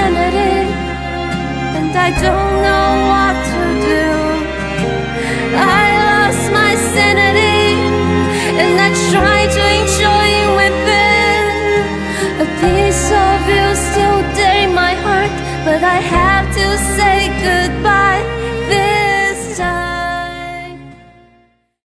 infinity, and I don't know what to do.